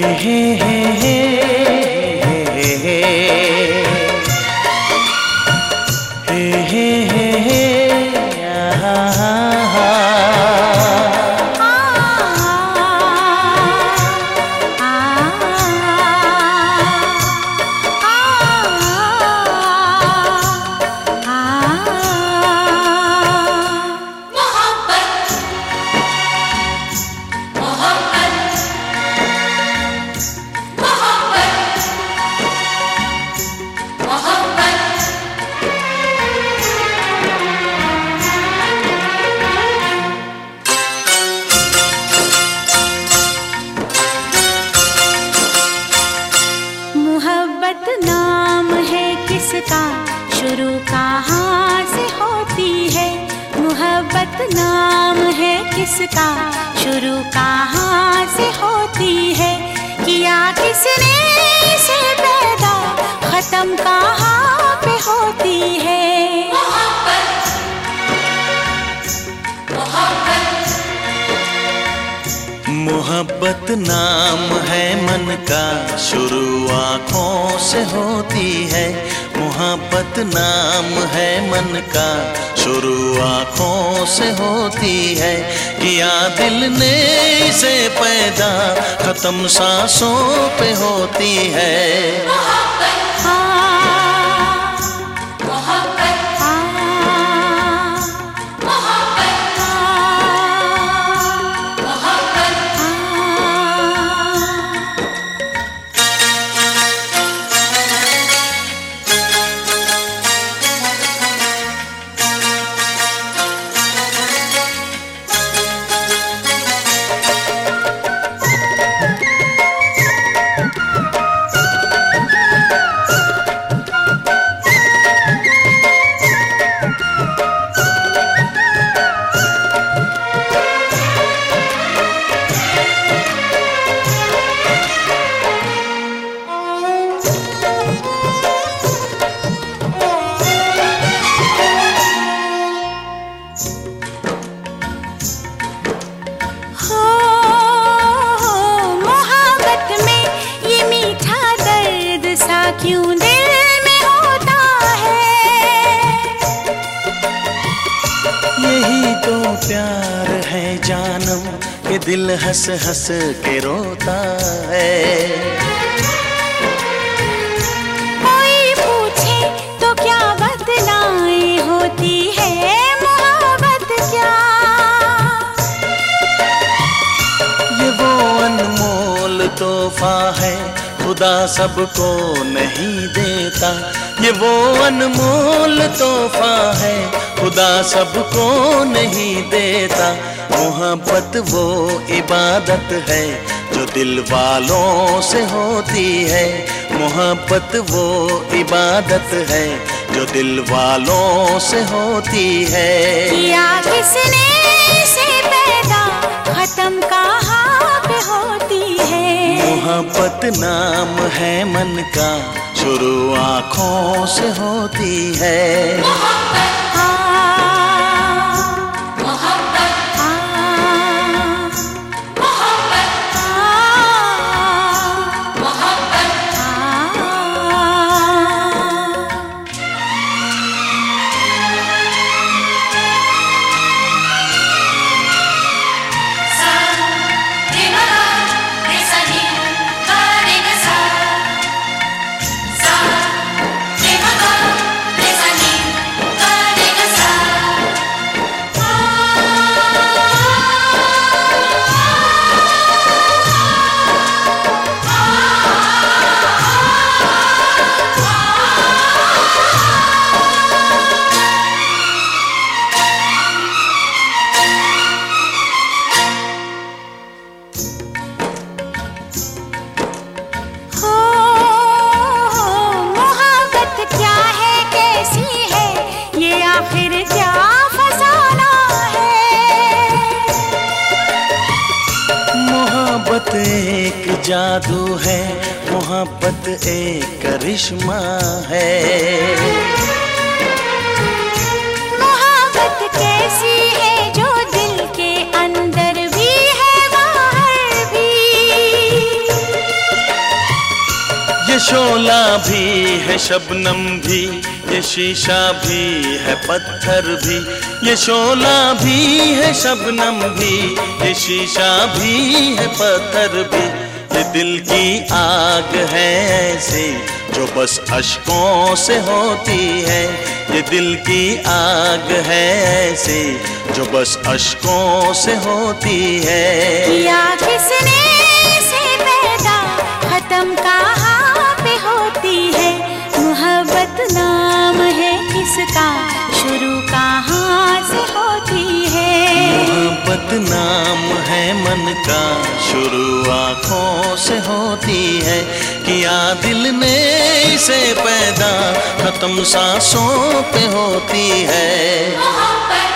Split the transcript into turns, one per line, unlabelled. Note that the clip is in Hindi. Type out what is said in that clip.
हे हे हे हे हे हे हे
मोहब्बत नाम है किसका, शुरू कहाँ से होती है। मोहब्बत नाम है किसका, शुरू कहाँ से होती है। किया किसने इसे पैदा, खत्म कहाँ पे होती है।
मोहब्बत नाम है मन का, शुरू आँखों से होती है। मोहब्बत नाम है मन का, शुरू आँखों से होती है। किया दिल ने इसे पैदा, खत्म सांसों पे होती है।
क्यों दिल में होता है,
यही तो प्यार है जानम, कि दिल हंस हंस के रोता है।
कोई पूछे तो क्या बदनाएं होती है, मोहब्बत क्या।
ये वो अनमोल तोहफा है, खुदा सबको नहीं देता। ये वो अनमोल तोहफा है, खुदा सबको नहीं देता। मोहब्बत वो इबादत है, जो दिल वालों से होती है। मोहब्बत वो इबादत है, जो दिल वालों से होती है।
किया किसने इसे पैदा, खत्म कहाँ पे होती है।
मोहब्बत नाम है मन का, शुरू आँखों से होती है। मोहब्बत एक जादू है, मोहब्बत एक करिश्मा है।
मोहब्बत कैसी है जो दिल के अंदर भी है बाहर भी।
ये शोला भी है शबनम भी, ये शीशा भी है पत्थर भी। ये शोला भी है शबनम भी, ये शीशा भी है पत्थर भी। ये दिल की आग है ऐसे जो बस अश्कों से होती है। ये दिल की आग है ऐसे जो बस अश्कों से होती है।
किया किसने इसे पैदा, खत्म कहाँ पे होती है। मोहब्बत नाम है किसका, शुरू कहाँ से होती है।
मोहब्बत नाम है मन का, शुरू आँखों से होती है। किया दिल ने इसे पैदा, खत्म सांसों पे होती है।